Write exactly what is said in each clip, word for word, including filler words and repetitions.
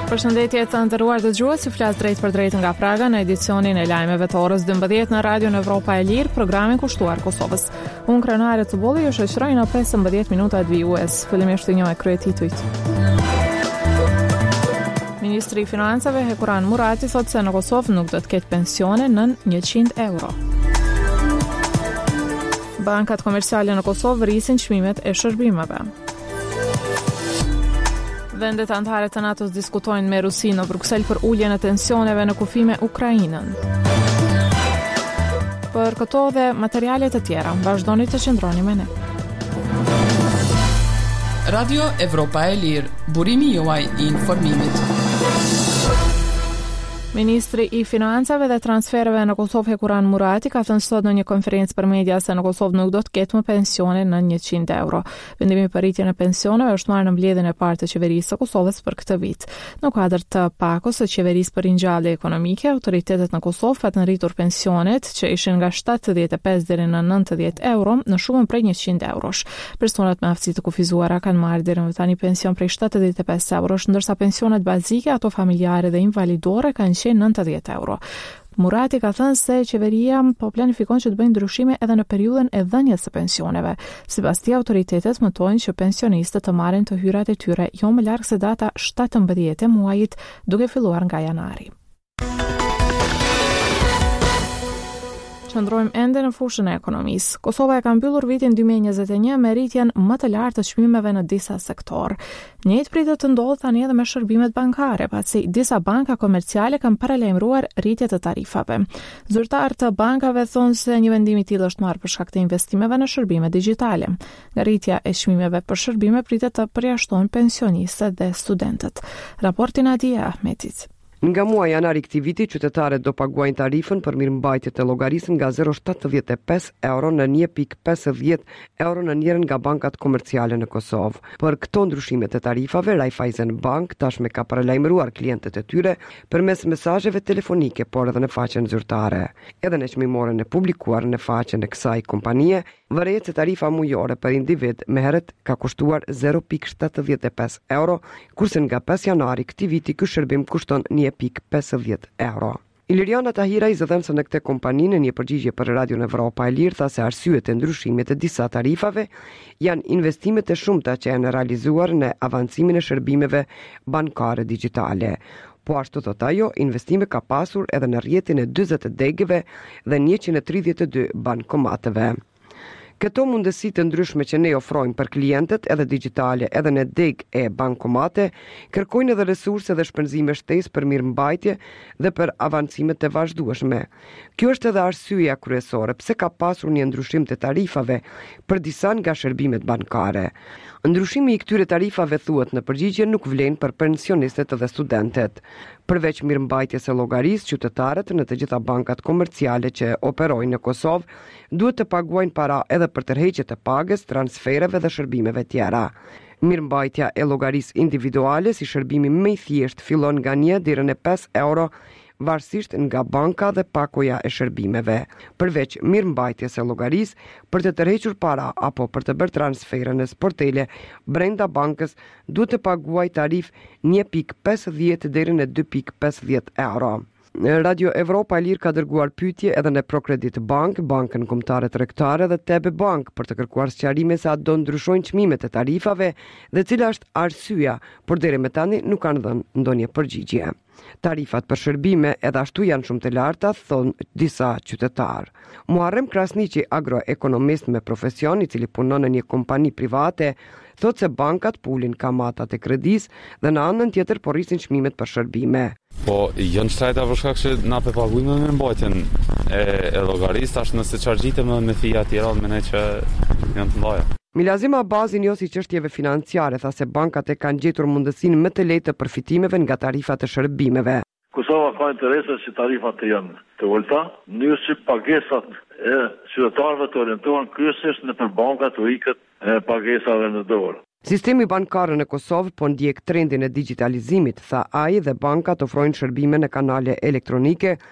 Përshëndetje të nderuar dëgjues, ju flas drejt për drejt nga Praga në edicionin e lajmeve të orës dymbëdhjetë në Radio Evropa e Lirë, programin kushtuar Kosovës. Unë krenare të bolli ju shoqëroj në pesëmbëdhjetë minuta të vijues. Fillimisht një e kryetituit. Ministri i Financave Hekuran Murati thotë se në Kosovë nuk do të ketë pensione nën njëqind euro. Bankat komerciale në Kosovë rrisin çmimet e shërbimeve. Vendet anëtare të NATO-s diskutojnë me Rusinë në Bruksel për uljen e tensioneve në kufi me Ukrainën. Për këto dhe materiale të tjera, vazhdoni të qëndroni me ne. Radio Evropa e Lirë, burimi juaj i informimit. Ministri i Financave dhe Transfereve në Kosovë Hekuran Murati ka thënë sot në një konferencë për media se në Kosovë nuk do të ketë më pensione në njëqind euro. Vendimi për rritjen e pensioneve është marrë në mbledhjen e parë të qeverisë së Kosovës për këtë vit. Në kuadër të pakos së qeverisë për ringjallje ekonomike, autoritetet në Kosovë kanë rritur pensionet që ishin nga shtatëdhjetë e pesë deri në nëntëdhjetë euro në shumën prej njëqind eurosh. Personat me aftësi të kufizuara kanë marrë deri më tani pension prej shtatëdhjetë e pesë eurosh, ndërsa pensionet bazike, ato familjare dhe invalidore kanë nëntëdhjetë euro. Murati ka thënë se qeveria po planifikon që të bëjnë ndryshime edhe në periudhën e dhënies së pensioneve. Sipas tij, autoritetet mëtojnë që pensionistët të marrin të hyrat e tyre jo më larg se data shtatëmbëdhjetë e muajit, duke filluar nga janari. Qëndrojmë ende në fushën e ekonomisë. Kosova e ka mbyllur vitin dy mijë e njëzet e një me rritjen më të lartë të çmimeve në disa sektor. Njëjtë pritet të ndodhë tani edhe me shërbimet bankare, pasi disa banka komerciale kanë paralajmëruar rritje të tarifave. Zyrtarë të bankave thonë se një vendim i tillë është marrë për shkak të investimeve në shërbime digjitale. Rritja e çmimeve për shërbime pritet të përjashtojnë pensionistët dhe studentët. Raporti Nadia Ahmetit. Nga muaji janari këtij viti, qytetarët do paguajnë tarifën për mirëmbajtje të llogarisë nga zero virgulë shtatëdhjetë e pesë euro në një pikë pesëdhjetë euro në njërin nga bankat komerciale në Kosovë. Për këto ndryshime të tarifave, Raiffeisen Bank tashmë ka paralajmëruar klientët e tyre përmes mesazheve telefonike, por edhe në faqen zyrtare. Edhe në çmimorën e publikuar në faqen e kësaj kompanie, vërehet se tarifa mujore për individ me herët ka kushtuar zero pikë shtatëdhjetë e pesë euro, kurse nga pesë janari këtij viti ky shërbim kushton një pikë pesëdhjetë euro. Iliriana Tahira, i zëdhënëse në këtë kompani, në një përgjigje për Radio Evropa e Lirë, tha se arsyet e ndryshimit të disa tarifave janë investimet e shumta që janë realizuar në avancimin e shërbimeve bankare digjitale. Po ashtu thot ajo, investime ka pasur edhe në rrjetin e dyzet degëve dhe njëqind e tridhjetë e dy bankomateve. Këto mundësi të ndryshme që ne ofrojmë për klientët edhe digjitale edhe në deg e bankomate, kërkojnë edhe resurse dhe shpenzime shtesë për mirëmbajtje dhe për avancime të vazhdueshme. Kjo është edhe arsyeja kryesore pse ka pasur një ndryshim të tarifave për disa nga shërbimet bankare. Ndryshimi i këtyre tarifave thuhet në përgjigje nuk vlen për pensionistët dhe studentët. Përveç mirëmbajtjes së llogarisë, qytetarët në të gjitha bankat komerciale që operojnë në Kosovë duhet të paguajnë para edhe për tërheqje të pagës, transfereve dhe shërbimeve tjera. Mirëmbajtja e llogarisë individuale si shërbimi më i thjeshtë fillon nga një deri në pesë euro, varësisht nga banka dhe pakoja e shërbimeve. Përveç mirëmbajtjes së llogarisë, për të tërhequr para apo për të bërë transfere në sportele brenda bankës, duhet të paguaj tarif një pikë pesëdhjetë deri në dy pikë pesëdhjetë euro. Radio Evropa e Lirë ka dërguar pyetje edhe në Procredit Bank, Bankën Kombëtare Tregtare dhe T B Bank për të kërkuar sqarime se a do ndryshojnë çmimet e tarifave dhe cila është arsyeja, por deri më tani nuk kanë dhënë ndonjë përgjigje. Tarifat për shërbime edhe ashtu janë shumë të larta, thonë disa qytetarë. Muharrem Krasniqi, agroekonomist me profesion, i cili punon në një kompani private, thotë se bankat pulin kamatat e kredis dhe në anën tjetër po rrisin çmimet për shërbime. Po, janë shtrajta për shkak që na pe paguajmë me mbajtjen e, e llogarisë, tash nëse çargjitem me fija të tjera, mendoj që janë të mëdha. Milazim Abazi, njohësi çështjeve financiare, tha se bankat e kanë gjetur mundësinë më të lehtë të përfitimeve nga tarifat e shërbimeve. Kosova ka interese që tarifat të janë të ulta, mënyrë që pagesat e qytetarëve të orientohen kryesisht nëpër bankat u ikët e pagesave në dorë. Sistemi bankar në Kosovë po ndjek trendin e digitalizimit, tha ai, dhe bankat ofrojnë shërbime në kanale elektronike,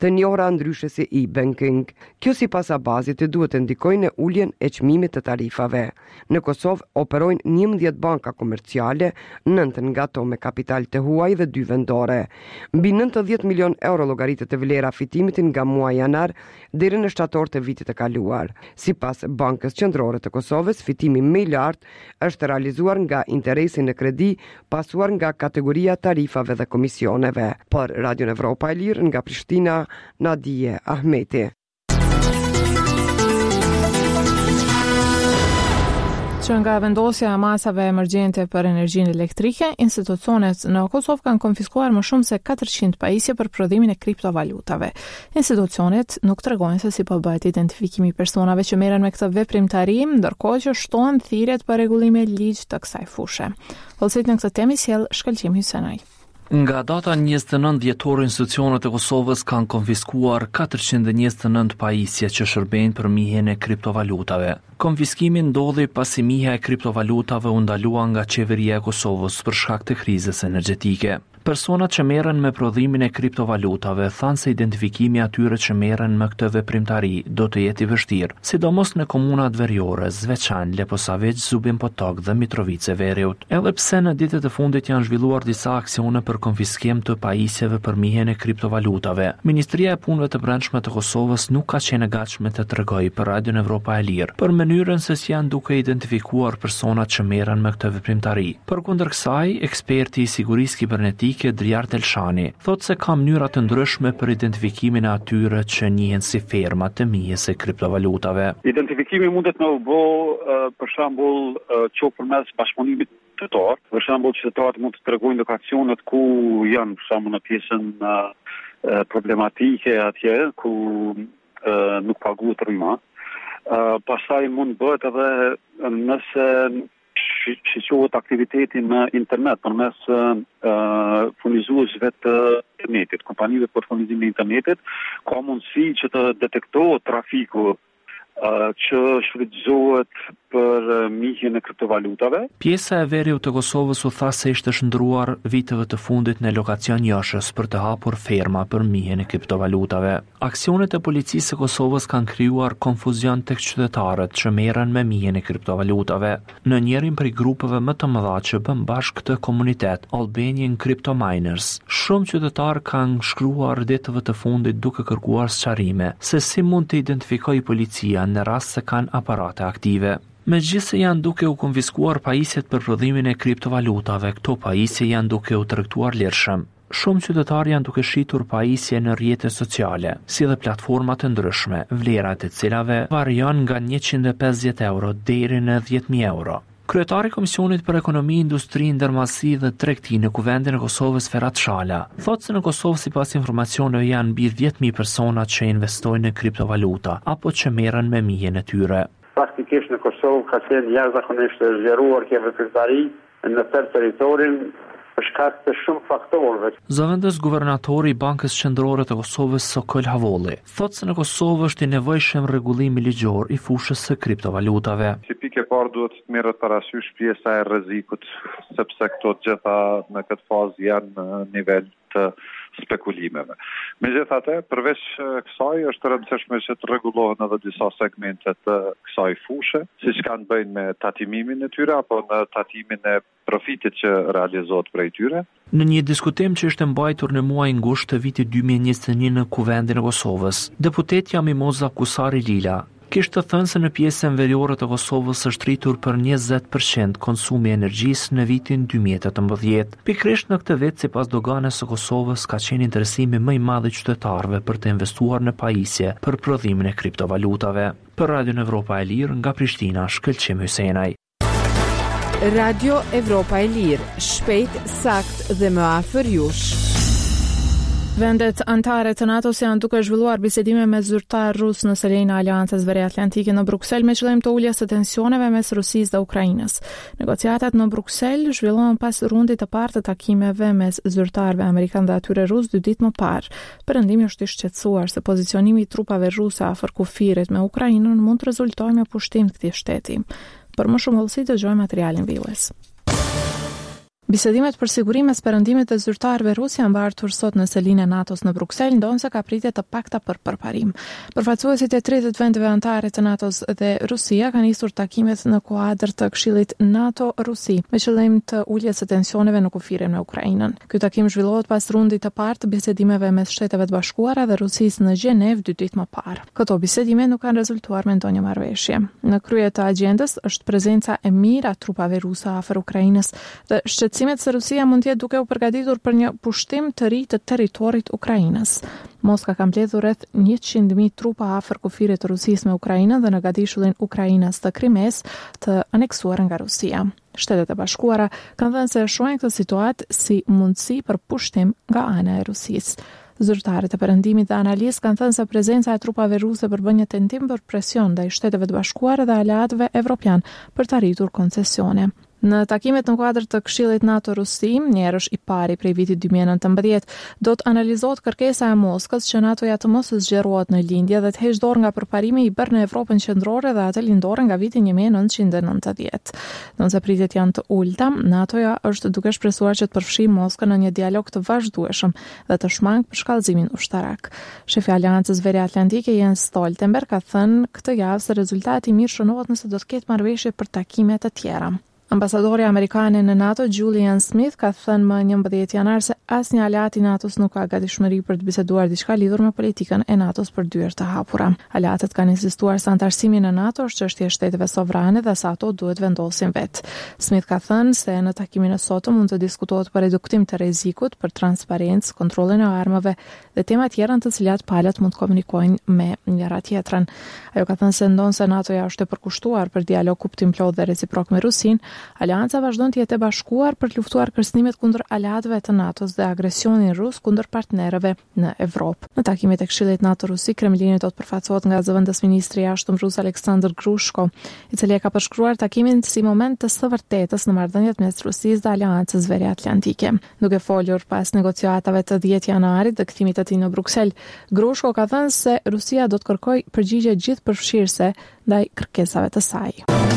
të njohura ndryshe si e-banking. Kjo sipas Abazit duhet të ndikojë në uljen e çmimit të tarifave. Në Kosovë operojnë njëmbëdhjetë banka komerciale, nëntë nga ato me kapital të huaj dhe dy vendore. Mbi nëntëdhjetë milion euro llogaritet e vlera fitimit nga muaji janar deri në shtator të vitit të kaluar. Sipas Bankës Qendrore të Kosovës, fitimi më i lartë është realizuar nga interesi në kredi, pasuar nga kategoria tarifave dhe komisioneve. Për Radio Evropa e Lirë nga Prishtina, Nadije Ahmeti. Që nga vendosja e masave emergjente për energjinë elektrike, institucionet në Kosovë kanë konfiskuar më shumë se katërqind pajisje për prodhimin e kriptovalutave. Institucionet nuk tregojnë se si po bëhet identifikimi i personave që merren me këtë veprimtari, ndërkohë që shtohen thirrjet për rregullime ligj të kësaj fushe. Vëllësit në këtë temë sjell Shkëlqim Hysenaj. Nga data njëzet e nëntë dhjetor, institucionet e Kosovës kanë konfiskuar katërqind e njëzet e nëntë pajisje që shërbejnë për mihjen e kriptovalutave. Konfiskimi ndodhi pasi mihja e kriptovalutave u ndalua nga qeveria e Kosovës për shkak të krizës energjetike. Personat që merren me prodhimin e kriptovalutave thanë se identifikimi atyre që merren me këtë veprimtari do të jetë i vështirë, sidomos në komunat veriore, Zveçan, Leposavić, Zubin Potok dhe Mitrovice Veriut. Edhe pse në ditët e fundit janë zhvilluar disa aksione për konfiskim të pajisjeve për mihjen e kriptovalutave, Ministria e Punëve të Brendshme të Kosovës nuk ka qenë e gatshme të tregojë për Radio Evropa e Lirë për mënyrën se si janë duke identifikuar personat që merren me këtë veprimtari. Përkundër kësaj, eksperti i sigurisë kibernetike Driar Telshani thotë se ka mënyra të ndryshme për identifikimin e atyre që njihen si ferma të mihjes së kriptovalutave. Identifikimi mundet të bëj uh, për shembull uh, që përmes bashkëpunimit qytetar, për shembull qytetarët mund të tregojnë lokacionet ku janë, për shembull në pjesën uh, problematike atje ku uh, nuk paguhet rryma. Uh, pastaj mund bëhet edhe nëse shiqohet aktiviteti në internet përmes uh, furnizuesve të internetit, kompanive për furnizimin e internetit, ka mundësi që të detektohet trafiku uh, që shfrytëzohet për uh, mihjen e kriptovalutave. Pjesa e Veriut të Kosovës u tha se ishte shndruar viteve të fundit në lokacion Joshës për të hapur ferma për mihjen e kriptovalutave. Aksionet e policisë së Kosovës kanë krijuar konfuzion tek qytetarët që merren me mihjen e kriptovalutave. Në njërin prej grupeve më të mëdha që bën bashkë këtë komunitet, Albanian Crypto Miners, shumë qytetarë kanë shkruar ditëve të fundit duke kërkuar sqarime se si mund të identifikojë policia në rast se kanë aparate aktive. Megjithëse janë duke u konfiskuar pajisjet për prodhimin e kriptovalutave, këto pajisje janë duke u tregtuar lirshëm. Shumë qytetarë janë duke shitur pajisje në rrjetet sociale, si dhe platforma të ndryshme, vlerat e cilave varion nga njëqind e pesëdhjetë euro deri në dhjetë mijë euro. Kryetari i Komisionit për Ekonomi, Industri, Ndërmarrësi dhe Tregti në Kuvendin e Kosovës, Ferhat Shala, thotë se në Kosovë sipas informacioneve janë mbi dhjetë mijë persona që investojnë në kriptovaluta apo që merren me mihjen e tyre. Faktikisht në Kosovë ka qenë jashtëzakonisht zgjeruar kjo veprimtari në tërë territorin për shkak të shumë faktorëve. Zëvendës guvernatori i Bankës Qendrore të Kosovës, Sokol Havolli, thotë se në Kosovë është i nevojshëm rregullimi ligjor i fushës së kriptovalutave. Si pikë e parë duhet të merret parasysh pjesa e rrezikut, sepse këto të gjitha në këtë fazë janë në nivel të spekulimeve. Megjithatë, përveç kësaj është rëndësishme që të rregullohen edhe disa segmente të kësaj fushë, siç kanë bëjnë me tatimimin e tyre apo në tatimin e profitit që realizohet prej tyre. Në një diskutim që ishte mbajtur në muajin gusht të vitit dy mijë e njëzet e një në Kuvendin e Kosovës, deputetja Mimoza Kusari Lila kishte thënë se në pjesën veriore të Kosovës është rritur për njëzet përqind konsumi i energjisë në vitin dy mijë e tetëmbëdhjetë. Pikërisht në këtë vit, sipas doganes së Kosovës, ka qenë interesimi më i madh i qytetarëve për të investuar në pajisje për prodhimin e kriptovalutave. Për Radio Evropa e Lirë nga Prishtina, Shkëlqim Hysenaj. Radio Evropa e Lirë, shpejt, sakt dhe më afër jush. Vendet antare të NATO-s janë duke zhvilluar bisedime me zyrtar rus në selejnë e Aleancës Veriatlantike në Bruksel me qëllim të uljes së tensioneve mes Rusisë dhe Ukrainës. Negociatat në Bruksel zhvillohen pas rundit të parë të takimeve mes zyrtarëve amerikanë dhe atyre rus dy ditë më parë. Perëndimi është i shqetësuar se pozicionimi i trupave ruse afër kufirit me Ukrainën mund të rezultojë me pushtim të këtij shteti. Për më shumë vëllësi dëgjojmë materialin vijues. Bisedimet për sigurimin mes perëndimit të zyrtarëve rus janë mbartur sot në selinë e NATO-s në Bruksel, ndonse ka pritje të pakta për përparim. Përfaqësuesit e tridhjetë vendeve anëtare të NATO-s dhe Rusia kanë nisur takimet në kuadër të Këshillit NATO-Rusi me qëllim të uljes së tensioneve në kufirin me Ukrainën. Ky takim zhvillohet pas rundit të parë të bisedimeve mes Shteteve të Bashkuara dhe Rusisë në Gjenev dy ditë më parë. Këto bisedime nuk kanë rezultuar me ndonjë marrëveshje. Në krye të agjendës është prezenca e mirë e trupave ruse afër Ukrainës dhe shqetësimet se Rusia mund të jetë duke u përgatitur për një pushtim të ri të territorit Ukrainës. Moska ka mbledhur rreth njëqind mijë trupa afër kufirit të Rusisë me Ukrainën dhe në gadishullin Ukrainës të Krimes të aneksuar nga Rusia. Shtetet e Bashkuara kanë thënë se shohin këtë situatë si mundësi për pushtim nga ana e Rusisë. Zyrtarët e perëndimit dhe analistë kanë thënë se prezenca e trupave ruse përbën një tentim për presion ndaj Shteteve të Bashkuara dhe aleatëve evropian për të arritur koncesione. Në takimet në kuadër të Këshillit NATO-Rusi, njerësh i pari prej vitit dy mijë e nëntëmbëdhjetë, do të analizohet kërkesa e Moskës që NATO-ja të mos zgjerohet në lindje dhe të heqë dorë nga përparimi i bërë në Evropën qendrore dhe atë lindore nga viti një mijë e nëntëqind e nëntëdhjetë. Nëse pritjet janë të ulta, NATO-ja është duke shpresuar që të përfshijë Moskën në një dialog të vazhdueshëm dhe të shmangë për shkallëzimin ushtarak. Shefi i Aleancës Veriatlantike Jens Stoltenberg ka thënë këtë javë se rezultati i mirë shënohet nëse do të ketë marrëveshje për takime të tjera. Ambasadori amerikane në NATO, Julian Smith, ka thënë më njëmbëdhjetë janar se asnjë aleat i NATO-s nuk ka gatishmëri për të biseduar diçka lidhur me politikën e NATO-s për dyert të hapura. Aleatët kanë insistuar se antarësimi në NATO është çështje e shteteve sovrane dhe sa ato duhet vendosin vetë. Smith ka thënë se në takimin e sotëm mund të diskutohet për reduktim të rrezikut, për transparencë, kontrollin e armëve dhe tema tjera në të cilat palët mund të komunikojnë me njëra tjetrën. Ajo ka thënë se ndonse NATO-ja është e përkushtuar për dialog kuptimplot dhe reciprok me Rusinë, Aleanca vazhdon të jetë e bashkuar për të luftuar kërcënimet kundër aleatëve të NATO-s dhe agresionin rus kundër partnerëve në Evropë. Në takimet e Këshillit NATO-Rusi, Kremlini do të përfaqësohet nga zëvendës ministri i jashtëm rus Aleksandr Grushko, i cili e ka përshkruar takimin si moment të së vërtetës në marrëdhëniet mes Rusisë dhe Aleancës Veriatlantike. Duke folur pas negociatave të dhjetë janarit dhe kthimit të tij në Bruksel, Grushko ka thënë se Rusia do të kërkojë përgjigje gjithëpërfshirëse ndaj kërkesave të saj.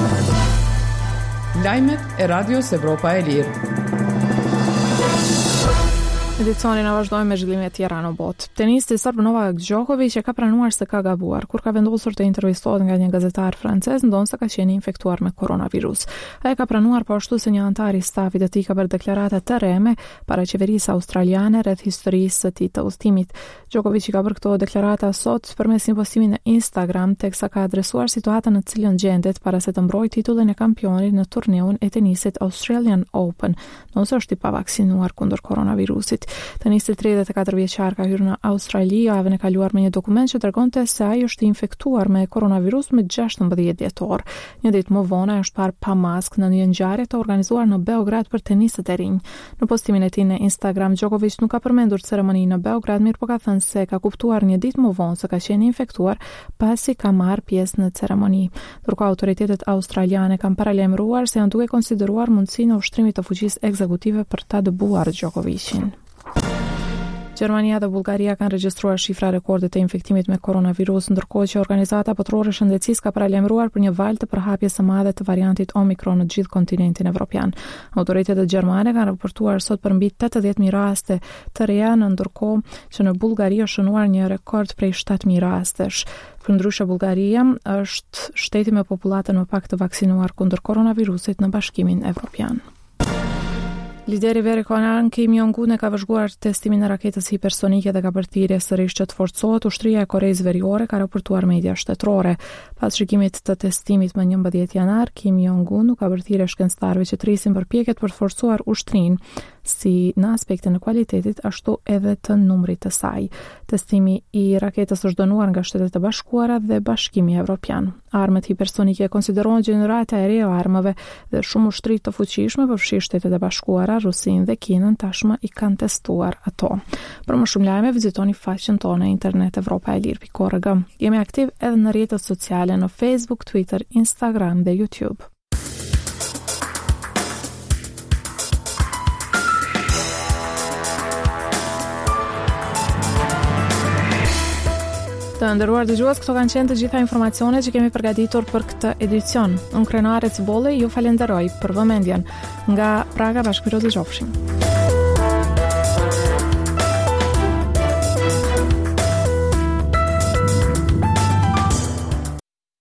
Lajmet e Radios Evropa e Lirë. Edicionin e vazhdojmë me zhvillime të tjera në botë. Tenisti serb Novak Djokovic e ka pranuar se ka gabuar kur ka vendosur të intervistohet nga një gazetar francez ndonse ka qenë infektuar me koronavirus. Ai ka pranuar po ashtu se një antar i stafit të tij ka bërë deklarata të rreme para qeverisë australiane rreth historisë së tij të udhëtimit. Djokovic i ka bërë këto deklarata sot përmes një postimi në Instagram, teksa ka adresuar situatën në cilën gjendet para se të mbrojë titullin e kampionit në turneun e tenisit Australian Open, nëse është i pavaksinuar kundër koronavirusit. Tenisti tridhjetë e katër vjeçar ka hyrë në Australi javën e kaluar me një dokument që tregonte se ai është infektuar me koronavirus me gjashtëmbëdhjetë dhjetor. Një ditë më vonë ai është parë pa maskë në një ngjarje të organizuar në Beograd për tenistët e rinj. Në postimin e tij në Instagram, Djokovic nuk ka përmendur ceremoninë në Beograd, mirë po ka thënë se ka kuptuar një ditë më vonë se ka qenë infektuar pasi ka marrë pjesë në ceremoni. Ndërkohë autoritetet australiane kanë paralajmëruar se janë duke konsideruar mundësinë e ushtrimit të fuqisë ekzekutive për ta dëbuar Djokovicin. Gjermania dhe Bullgaria kanë regjistruar shifra rekorde të infektimit me koronavirus, ndërkohë që Organizata Botërore e Shëndetësisë ka paralajmëruar për një valë të përhapjes së madhe të variantit Omicron në gjithë kontinentin evropian. Autoritetet gjermane kanë raportuar sot për mbi tetëdhjetë mijë raste të reja, në ndërkohë që në Bullgari është shënuar një rekord prej shtatë mijë rastesh. Përndryshe, Bullgaria është shteti me popullatën më pak të vaksinuar kundër koronavirusit në Bashkimin Evropian. Lideri Korean Kim Jong-un e ka vëzhguar testimin e raketës hipersonike dhe ka bërë thirrje sërish që të forcohet ushtria e Koreas Veriore, ka raportuar media shtetërore. Pas shikimit të testimit më njëmbëdhjetë janar, Kim Jong-un ka bërë thirrje shkencëtarëve që të rrisin përpjekjet për të forcuar ushtrinë, si në aspektin e kualitetit ashtu edhe të numrit të saj. Testimi i raketës është dënuar nga Shtetet e Bashkuara dhe Bashkimi Evropian. Armët hipersonike konsiderohen gjenerata e re e armëve dhe shumë ushtri të fuqishme, përfshi Shtetet e Bashkuara, Rusinë dhe Kinën, tashmë i kanë testuar ato. Për më shumë lajme vizitoni faqen tonë internet evropa e lirë pikë org. Jemi aktiv edhe në rrjetet sociale në Facebook, Twitter, Instagram dhe YouTube. Të nderuar dëgjues, këto kanë qenë të gjitha informacionet që kemi përgatitur për këtë edicion. Unë Krenare Ciboli ju falenderoj për vëmendjen. Nga Praga, bashkëpiro dëgjofshim.